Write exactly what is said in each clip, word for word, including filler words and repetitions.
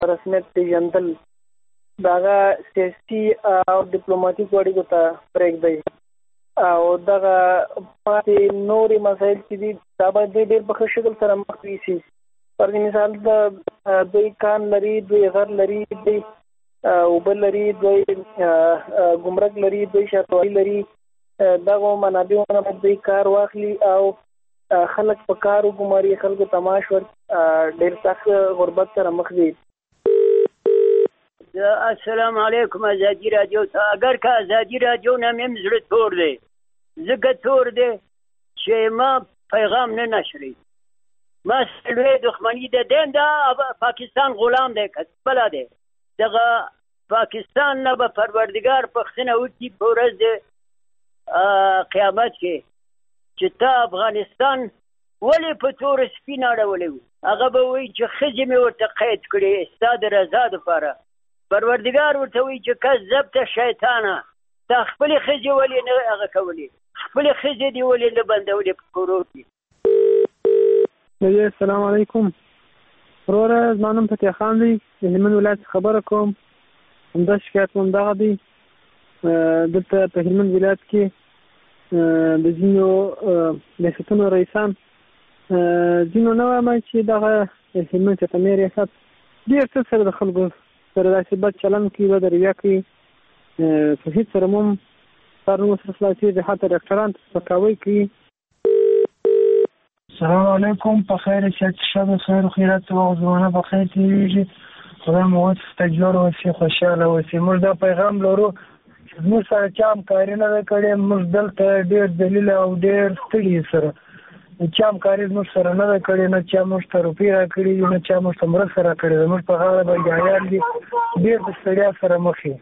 رسمیت پیژندل د هغه سیاسي او ډیپلوماټیکو اړیکو ته پرېږدي او دغه پاتې نورې مسایل چې دي دا باید دوی ډېر په ښه شکل سره مخ یوسي. پر مثال د دوی کان لري، دوی غر لري، دوی اوبه لري، دوی ګمرک لري، دوی شاتوالي لري. دغه منابعو نه باید دوی کار واخلي او خلک په کار وګماري، خلکو ته معاش ورکړي. ډېر سخت غربت سره مخ دي. السلام علیکم. ازادي راډیو ته اگر که ازادي راډیو نه مې زړه تور دی، ځکه تور دی چې ما پیغام نه نشري. ما سلوی دښمني د دین دا پاکستان غلام دی که خپله دی. دغه پاکستان نه به پروردګار پوښتنه وکړي په ورځ د قیامت کې چې تا افغانستان ولې په تور سپین اړولی و. هغه به وایي چې ښځې مې ورته قید کړې ستا د رضا دپاره. پروردګار ورته وایي چې کذبته شیطانه، تا خپلې ښځې ولې نه هغه کولې، خپلې ښځې دې ولې نه بندولې په کورو کې. السلام علیکم وروره، زما نوم فتح خان دی، د هلمند ولایت خبره کوم. همدا شکایت مو همدغه دی. دلته په هلمند ولایت کې د ځینو ریاستونو رئیسان ځینو نه وایم چې دغه هلمند چتمې ریاست ډېر څه سره د خلکو سره داسې بد چلند کوي، بد رویه کوي. په هېڅ سره مو هم کار نه ورسره خلاصېږي، حتی ډاکټران ته سپکاوی کوي. السلام علیکم. په خیر صحت شب خیر و خیرات وخت زمانه په خیر تېرېږي. خدای مو ورته جوړ اوسي، خوشحاله اوسي. موږ دا پیغام لرو چې زموږ سره چا همکاري نه ده کړې. موږ دلته ډېر ذلیل او ډېر ستړي سره چا همکاري زموږ سره نه ده کړې، نه چا موږ ته روپۍ راکړي دي، نه چا موږ ته مرسته راکړې ده. موږ په غاړه بګیایان دي، ډېر د ستړیا سره مخ یو.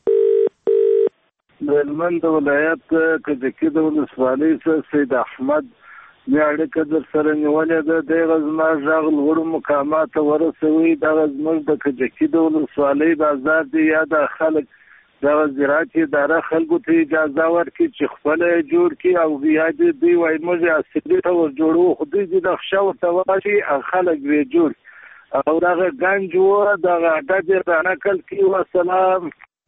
د هلمند ولایت کجکي د ولسوالۍ څخه سید احمد مې اړیکه در سره نیولې ده. دغه زما غږ لوړو مقاماتو ته ورسوي. دغه زموږ د کجکي د ولسوالۍ بازار دی، یا د خلک دغه زراعت اداره خلکو ته اجازه ورکړي چې خپله یې جوړ کړي او بیا دې دوی وایي موږ یې اصلي ته ور جوړوو، خو دوی دې نقشه ورته واشي او خلک یې جوړ او دغه ګنج و دغه اډه دې رانقل کړي. وسلام.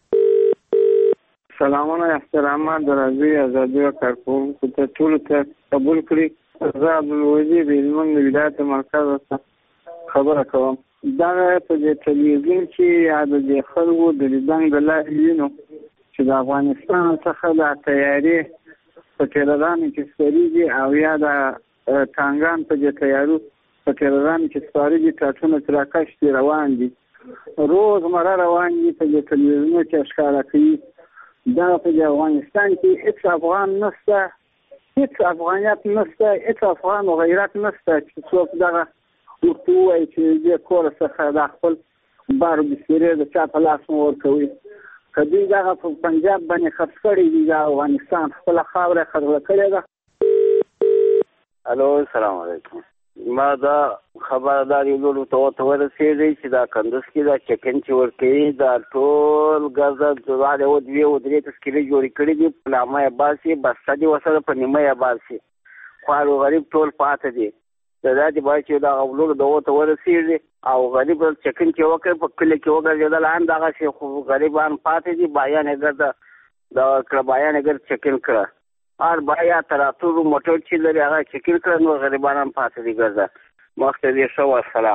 سلامونه احترامات د راځي ازادي او کارکوونکو ته ټولو ته قبول کړي. زه عبدالوزیر د هلمند ولایت مرکز څخه خبره کوم. دغه په دې تلویزیون کې یا د دې خلکو د لیدنګ د لارې وینو چې د افغانستان څخه د تیارې په ټیررانو کې سپارېږي او یا د ټانګان په دې تیارو په ټیررانو کې سپارېږي، ټاټونه تراکش دي روان دي، روزمره روان دي. په دې تلویزیونو کې ښکاره کوي دا په دې افغانستان کې هېڅ افغان نشته، هېڅ افغانیت نشته، هېڅ افغان و غیرت نشته چې څوک دغه ورته ووایي چې دې کور څخه د خپل بار بسترې د چا په لاس مو ورکوي. که دوی دغه په پنجاب باندې خرڅ کړي دي، د افغانستان خپله خاوره خرڅه کړې ده. الو السلام علیکم. ما دا خبردار یو لورو ته ورته ورسېدی چې دا کندوز کې دا چکن چې ورکوي دا ټول ګزه دواړې و دوې و درې تسکیلې جوړې کړي دي، په نامه یې باسي، بسته دي ورسره په نیمه یې باسي. خوار و غریب ټول پاته دي. د دا دې باید چې دغه لورو ته ورته ورسېږي او غریب چکن چې وکړي په کلي کې وګرځېدل هم دغسې، خو غریبان پاتې دي. بایان یې ګرده دغه کړه، بایان یې ګرد چکن کړه. هر بایا تراتور موټر چې لري هغه چکن کړه، نو غریبان هم پاتې دي ګرده. مخته دې ښه والسلام.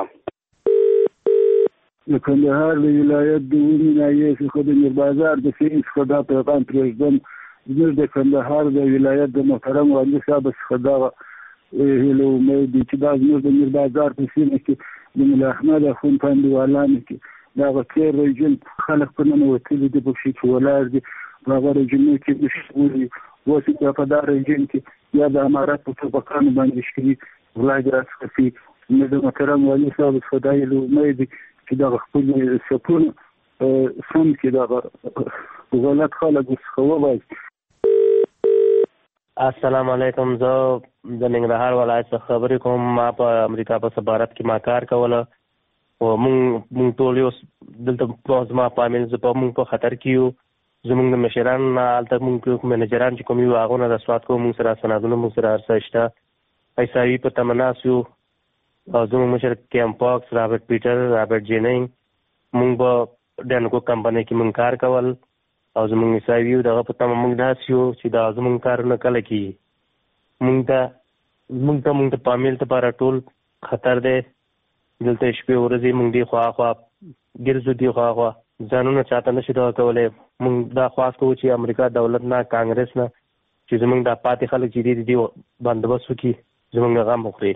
د کندهار د ولایت د ونې ناحیې څخه د میر بازار د سیند څخه دا پیغام پرېږدم. زموږ د کندهار د ولایت د محترم والي صاحب څخه دغه هیله امید دي چې دا زموږ د میر بازار په سیمه کې د ملا احمد اخون په انډیوالانو کې دغه تېر رژیم خلک په ننوتلي دي، پکښې چې ولاړ دي په هغه رژیمونو کې مشغول دي. اوس بیا په دا رژیم کې یا د امارت په ټوپکانو باندې شکري غلا راڅخه کوي. زموږ د محترم والي صاحب څخه دا هیله امید دي چې دغه خپل سپونه سم کې دغه غلط خلک ورڅخه وباسي. السلام علیکم. زه د ننګرهار ولایت څخه خبرې کوم. ما په امریکا په سفارت کې ما کار کوله او مونږ مونږ ټول یو دلته زما فامیل زه په مونږ په خطر کې یو. زمونږ د مشران هلته مونږ منیجران چې کوم یو هغو نه رسوات کوو، مونږ سره سندونه مونږ سره هر څه شته. ایساوي په تمناس یو او زمونږ مشر کیم پاکس، رابرټ پیټر، رابرټ جیننګ مونږ به ډنکو کمپنۍ کې مونږ کار کول او زمونږ حساب یو دغه په تمه مونږ داسې یو چې دا زمونږ کارونه کله کېږي. مونږ ته مونږ ته مونږ ته پامیل لپاره ټول خطر دی. دلته شپې ورځې مونږ دی خوا خوا ګرځو دی خوا خوا ځانونه چاته نشي دغه کولی. مونږ دا خواست کوو چې امریکا دولت نه کانګرس نه چې زمونږ دا پاتې خلک چې دي دې بندوبست وکړي زمونږ غم وخوري.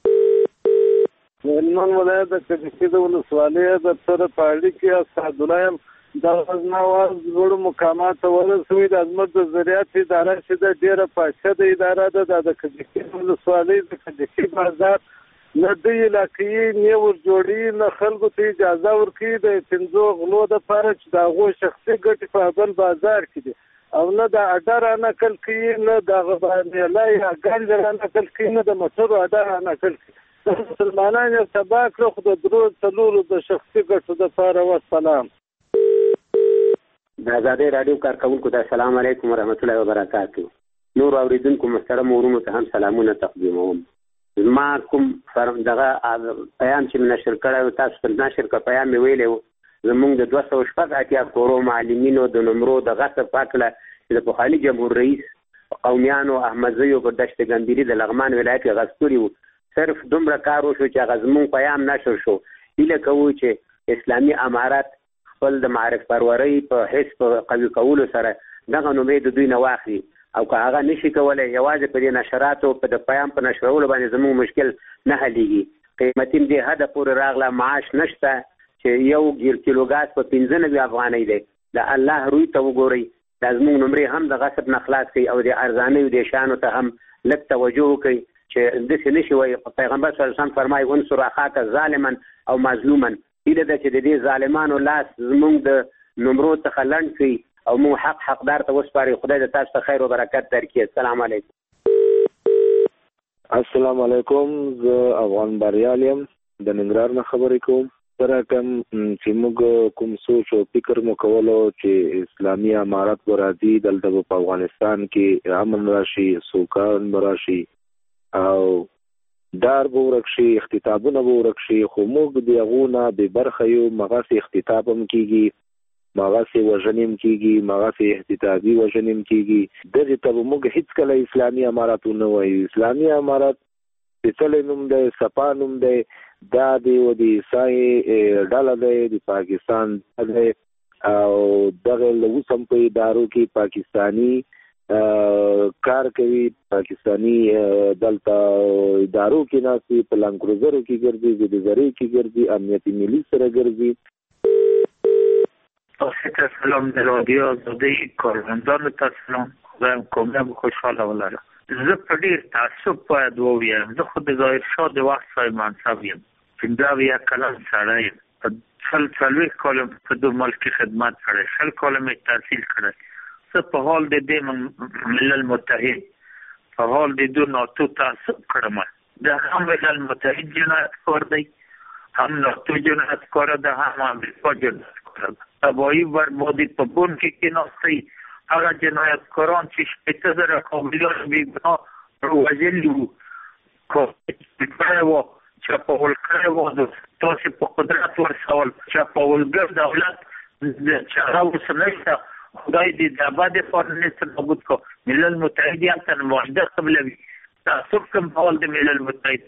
هلمند ولایت د کجکي د ولسوالۍ د سره په اړیکه کې اسعدالله یم. د غزناواز لوړو مقامات ته ورسوي. د عظمت د زراعت اداره چې د ډېره پاشه د اداره ده د کجکي ولسوالۍ د کجکي بازار نه د علاقې نه ور جوړي نه خلکو ته اجازه ورکړي د پنځو غلو دپاره چې د هغو شخصي ګټې په بل بازار کې دي او نه د اډه رانقل کوي نه د هغه میله یا ګنج رانقل کوي نه د موټرو اډه رانقل کوي. د مسلمانان یې تباه کړه خو د درو څلورو د شخصي ګټو دپاره. وسلام. د ازادۍ راډیو کارکوونکو ته السلام علیکم ورحمت الله وبرکاتو. نور اوریدونکو محترم ورونو ته هم سلامونه تقدیموم. ما کوم دغه پیام چې نشر کړی تاسو په نشر کې پیام مې ویلی و زمونږ د دوه سوه شپږ اتیا کورو معلمینو د نمرو د غصب په هکله چې د پخواني جمهور رئیس قومیانو احمدزیو په دشت ګندیري د لغمان ولایت کې غصب کړي وو. صرف دومره کار وشو چې هغه زمونږ پیام نشر شو. هیله کوو چې اسلامي امارات خپل د معرف پرورۍ په حس په قوي کولو سره دغه نومې د دوی نه واخلي او که هغه نشي کولی یوازې په دې نشراتو په د پیام په نشرولو باندې زموږ مشکل نه حلیږي. قیمتي دې حده پورې راغله معاش نشته چې یو ګیر کیلو ګاز په پنځه نوي افغانۍ دی. د الله روی ته وګورئ. دا زموږ نمرې هم د غصب نه خلاص کوي او د ارزانیو د شیانو ته هم لږ توجه وکړئ چې داسې نشي وایي. پیغمبر صلی الله علیه وسلم فرمایي انصر اخاک ظالما او مظلوما. هیله ده چې د دې ظالمانو لاس زموږ د نمرو څخه لنډ کړي او مو حق حقدار ته وسپاري. خدای د تاسو ته خیر او برکت درکړي. السلام علیکم. السلام علیکم. زه افغان بریال یم د ننګرهار نه خبرې کوم. سره کوم چې موږ کوم سوچ او فکر مو کولو چې اسلامي امارات به راځي دلته په افغانستان کې امن راشي سوکان به راشي او دار به ورک شي اختطافونه به ورک شي خو موږ د هغو نه بې برخه یو. مغسې اختطاف هم کېږي مغسې وژنې هم کېږي مغسې احتطابي وژنې هم کېږي. دغې ته به موږ هېڅکله اسلامي امارات ونه وایو. اسلامي امارات سپېڅلی نوم دی صفا نوم دی. دا د یو د عیسای ډله دی د پاکستان دی او دغه اوس هم په ادارو کې پاکستاني کار کوي. پاکستاني دلته ادارو کې ناستي په لانډ کروزرو کې ګرځي زیدزرۍ کې ګرځي امنیتي ملي سره ګرځي. تاسو سلام د رادیو آزادۍ کارمندانو ته سلام. خدایم کامیاب خوشحاله ولره. زه په ډېر تعصب باید ووایم زه خو د ظاهرشاه د وخت صاحب منصب یم. پنځه اویا کلن سړی یم. په شل څلوېښت کاله په دو ملک کې خدمت کړی. شل کاله مې تحصیل کړی. زه په حال د دې ملل متحد په حال د دو ناتو تعصب کړم. دا هم ملل متحد جنایتکار دی هم ناتو جنایتکار ده هم امریکا جنایتکار ده. تباهي بربادي په بون کې کېناستی. هغه جنایتکاران چې شپېته زره کابلیان بېګناه وژلي وو کړی وو چپاول کړی وو تاسې په قدرت ورسول. چپاولګر دولت چې هغه اوس نشته خدای دې د ابد لپاره نسل نابود کړو. ملل متحد یې هلته معاهده قبلوي. تعصب کوم ډول د ملل متحد.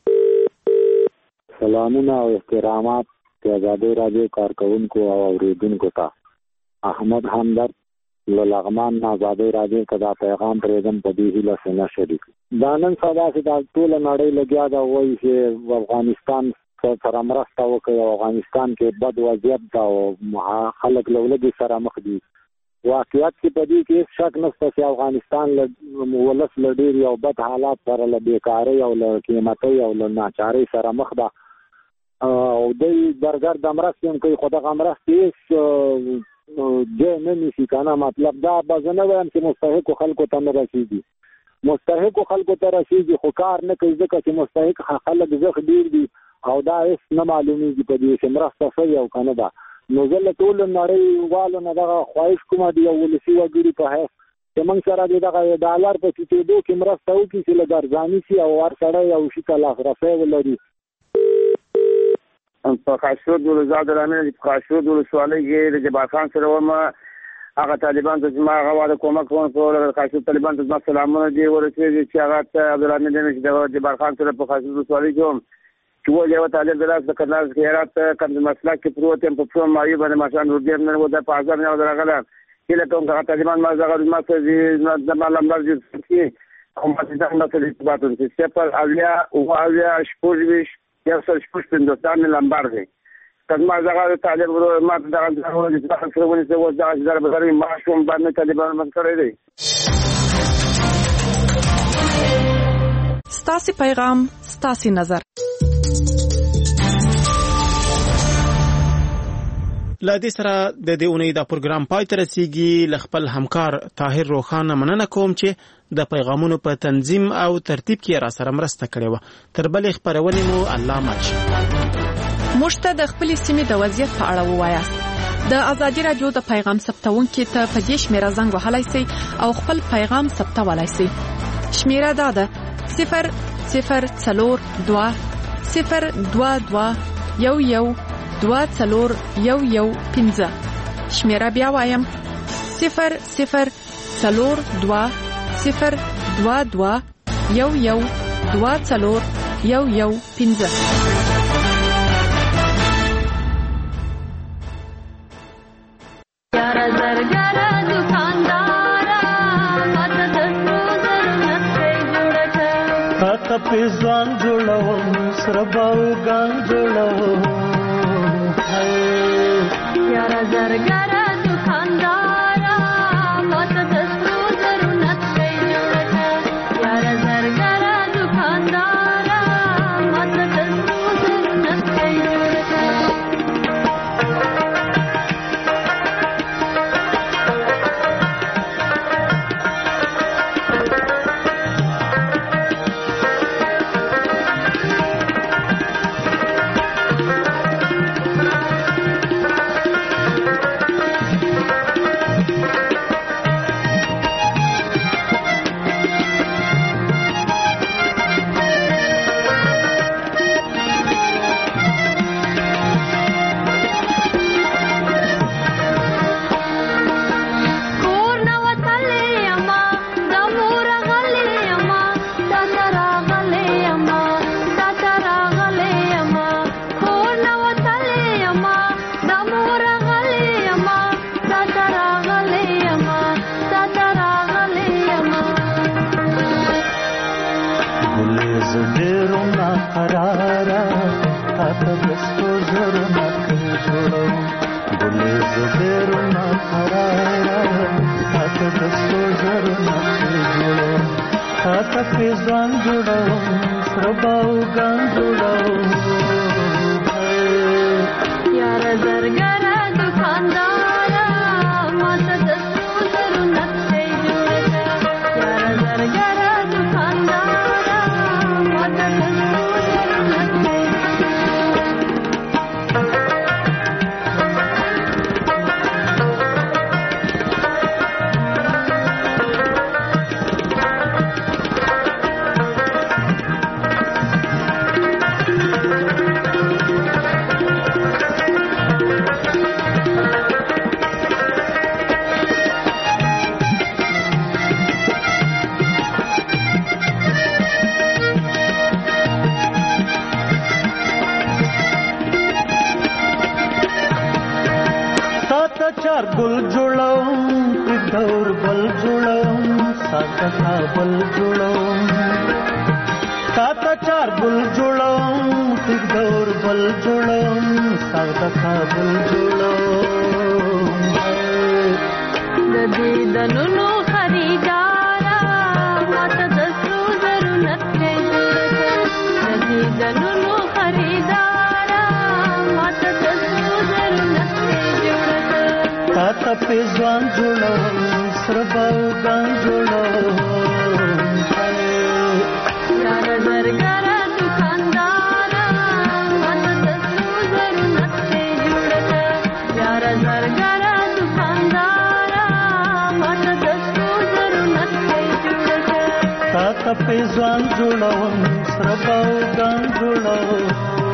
سلامونه او احترامات د ازادۍ راډیو کارکوونکو او اورېدونکو ته. احمد همدرد له لغمان نه ازادۍ راډیو ته دا پیغام پرېږدم په دې هیله چې نه شریک. دا نن سبا چې دا ټوله نړۍ لګیا ده وایي چې افغانستان سره مرسته وکړي او افغانستان کې بد وضعیت ده او خلک له ولږې سره مخ دي. واقعیت کې په دې کې هېڅ شک نشته چې افغانستان له ولس له ډېر یو بد حالات سره له بېکارۍ او له قیمتۍ او له ناچارۍ سره مخ ده او دوی درګر د مرستې هم کوي خو دغه مرستې هېڅ ځای نه نیسي که نه. مطلب دا به زه نه وایم چې مستحقو خلکو ته نه رسېږي. مستحقو خلکو ته رسېږي خو کار نه کوي ځکه چې مستحق خلک زخ ډېر دي او دا هېڅ نه معلومېږي په دې چې مرسته شوې او که نه ده. نو زه له ټولو نړیوالو نه دغه خواهش کوم د یو ولسي وګړي په حیث چې موږ سره د دغه ډالر په ټیټېدو کې مرسته وکړي چې لږ ارزاني شي او هر سړی یو شي ته لاسرسی ولري. په خاشرود ولزاد رامنه په خاشرود ولسوالۍ کې د جبار خان سره ومه هغه طالبان ته ما هغه د کومک کوم په خاشرود طالبان ته سلامونه دی ورسېږي چې هغه ته عبدالرحمن دین د جبار خان سره په خاشرود ولسوالۍ کې چې و یو طالب دلاس د کندهار خیرات کم مسلک کې پروت هم په څو مایو باندې ماشان ورډیر نه و د پازار نه درغله چې له کوم هغه طالبان ما زغر ما څه د مالمبر چې او ما څه د مسلې په اړه چې سپر اویا او اویا شپږ یو څل شپږ پندوستان لمبر دی کله زغر طالب ما دغه ډول چې تاسو سره ونی څه و دا چې در بغیر ما شوم باندې طالبان من کړی دی. ستاسي پیغام ستاسي نظر. لا دې سره د دې اونۍ دا پروګرام پای ته رسیږي. ل خپل همکار طاهر روخانه مننه کوم چې د پیغامونو په تنظیم او ترتیب کې را سره مرسته کړې و. تر بلې خبرونه مو الله ماچ موږ ته د خپل سیمې د وضعیت په اړه ووایاست. د ازادي رادیو د پیغام ثبتونکو ته په دې شمیره زنګ وهلای شئ او خپل پیغام ثبتولای شئ. شمیره دا ده صفر صفر څلور دوه صفر دوه دوه یو یو دوه څلور یو یو پنځه. شمیره بیا وایم صفر صفر څلور دوه صفر دوه دوه یو یو دوه څلور یو یو پنځه. یار زرګر دکاندارا ماته د سوزر نشته جوړه تا په ځان جوړو سره باو ګان جوړو یار زرګر دکاندارا ماته د سوزر نشته جوړه یار زرګر دکاندارا ماته د سوزر نشته جوړه. ځان جوړو سره باو ځان جوړو